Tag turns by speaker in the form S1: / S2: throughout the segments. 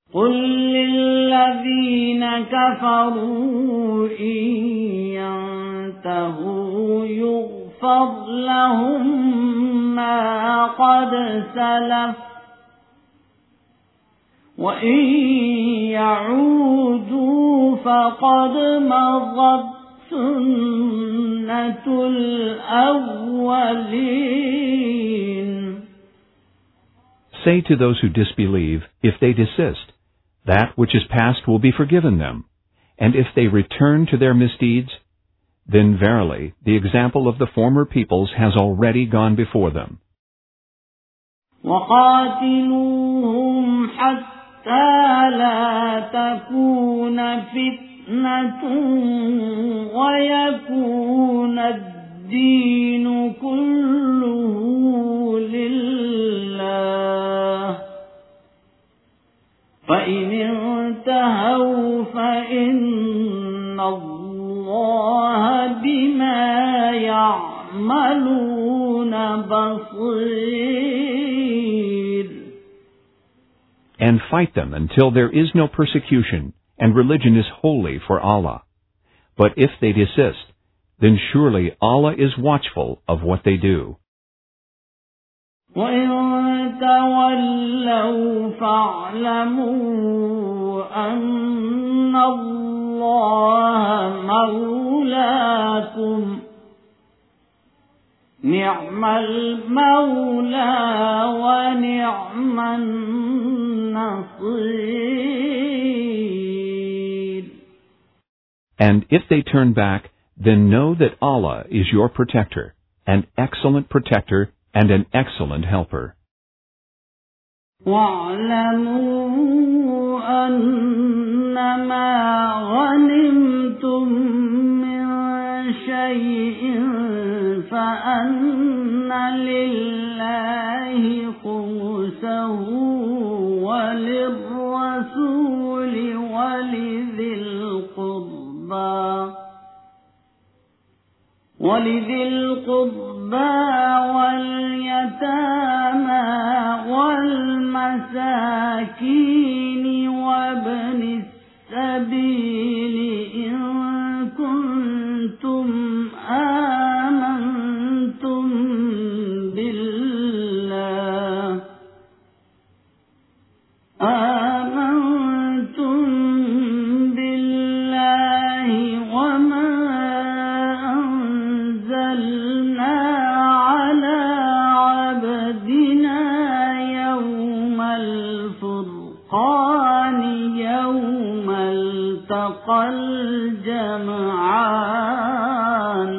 S1: قل للذين كفروا إن ينتهوا يغفر لهم ما قد سلف وإن يعودوا فقد مضت سنة الأولين.
S2: Say to those who disbelieve, if they desist, that which is past will be forgiven them, and if they return to their misdeeds, then verily the example of the former peoples has already gone before them.
S1: وَقَاتِلُوهُمْ حَتَّى لَا تَكُونَ فِتْنَةٌ وَيَكُونَ الدِّينُ كُلُّهُ لِلَّهِ فَإِنِ انتهوا فَإِنَّ اللَّهَ بِمَا يَعْمَلُونَ بَصِيرٌ.
S2: And fight them until there is no persecution, and religion is holy for Allah. But if they desist, then surely Allah is watchful of what they do.
S1: وَإِن تَوَلَّوْا فَاعْلَمُوا أَنَّ اللَّهَ مَوْلَاكُمْ نِعْمَ الْمَوْلَى وَنِعْمَ النَّصِيرُ.
S2: And if they turn back, then know that Allah is your protector, an excellent protector and an excellent helper.
S1: وَاعْلَمُوا أَنَّمَا غَنِمْتُم مِّن شَيْءٍ فَأَنَّ لِلَّهِ خُمُسَهُ وَلِلرَّسُولِ وَلِذِي الْقُرْبَى وَالْيَتَامَى وَالْمَسَاكِينِ وَابْنِ السَّبِيلِ إِن كُنتُمْ آمَنتُم بالله وما أنزلنا على عبدنا يوم الفرقان يوم التقى الجمعان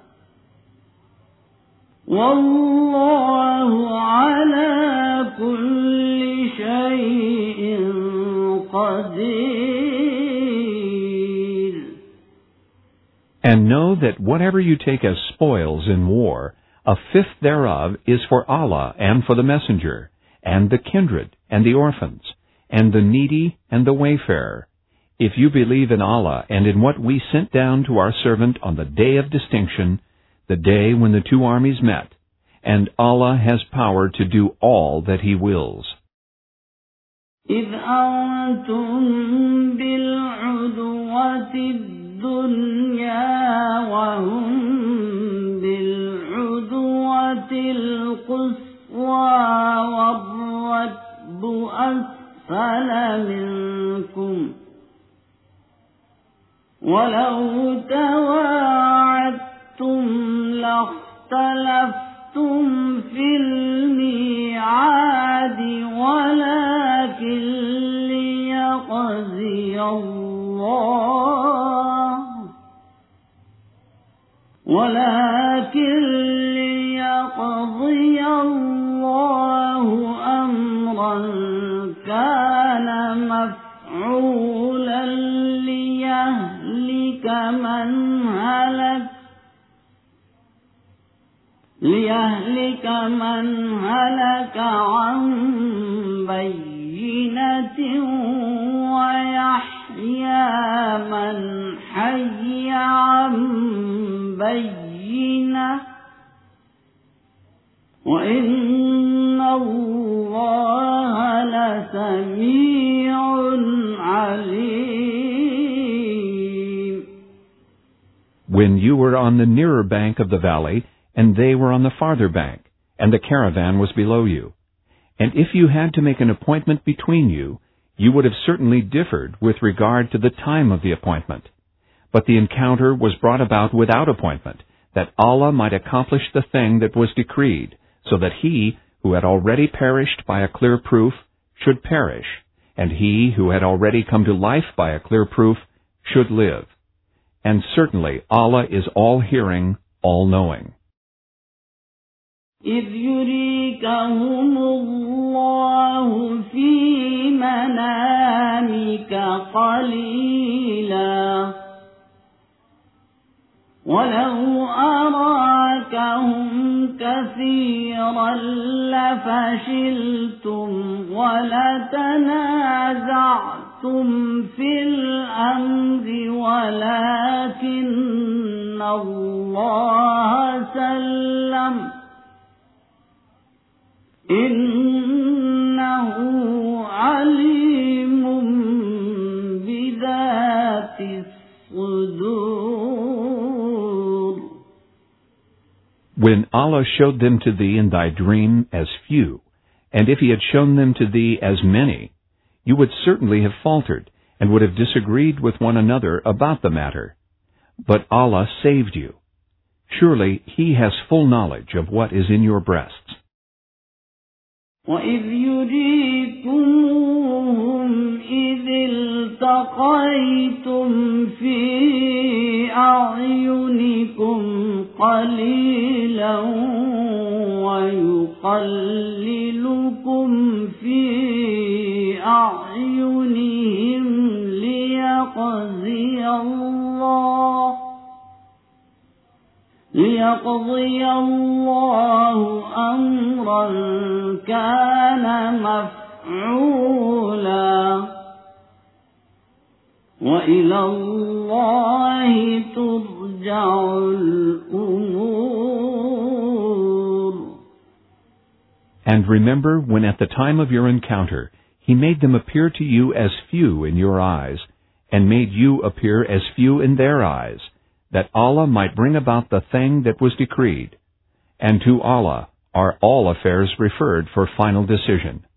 S1: والله على كل شيء قدير.
S2: And know that whatever you take as spoils in war, a fifth thereof is for Allah and for the messenger, and the kindred, and the orphans, and the needy, and the wayfarer, if you believe in Allah and in what we sent down to our servant on the day of distinction, the day when the two armies met, and Allah has power to do all that He wills.
S1: إِذْ أَنْتُمْ بِالْعُدْوَةِ الدُّنْيَا وَهُمْ بِالْعُدْوَةِ الْقُصْوَى وَالرَّكْبُ أَسْفَلَ مِنْكُمْ وَلَوْ تَوَاعَدتُّمْ لَاخْتَلَفْتُمْ فِي الْمِيعَادِ ولكن ليقضي الله أمرا كان مفعولا ليهلك من هلك عن بينة ويحيى من حي عن بينة وإن الله لسميع سميع عليم.
S2: When you were on the nearer bank of the valley, and they were on the farther bank, and the caravan was below you. And if you had to make an appointment between you, you would have certainly differed with regard to the time of the appointment. But the encounter was brought about without appointment, that Allah might accomplish the thing that was decreed, so that he who had already perished by a clear proof should perish, and he who had already come to life by a clear proof should live. And certainly Allah is all-hearing, all-knowing.
S1: إذ يريكهم الله في منامك قليلا ولو أراكهم كثيرا لفشلتم ولتنازعتم في الأمر ولكن الله سلم إنه عليم بذات الصدور.
S2: When Allah showed them to thee in thy dream as few, and if he had shown them to thee as many, you would certainly have faltered, and would have disagreed with one another about the matter. But Allah saved you. Surely he has full knowledge of what is in your breasts.
S1: وَإِذْ يُرِيكُمُوهُمْ إِذِ الْتَقَيْتُمْ فِي أَعْيُنِكُمْ قَلِيلًا وَيُقَلِّلُكُمْ فِي أَعْيُنِهِمْ ليقضي الله أمرا كان مفعولا وإلى الله ترجع الأمور.
S2: And remember when at the time of your encounter he made them appear to you as few in your eyes, and made you appear as few in their eyes, that Allah might bring about the thing that was decreed. And to Allah are all affairs referred for final decision.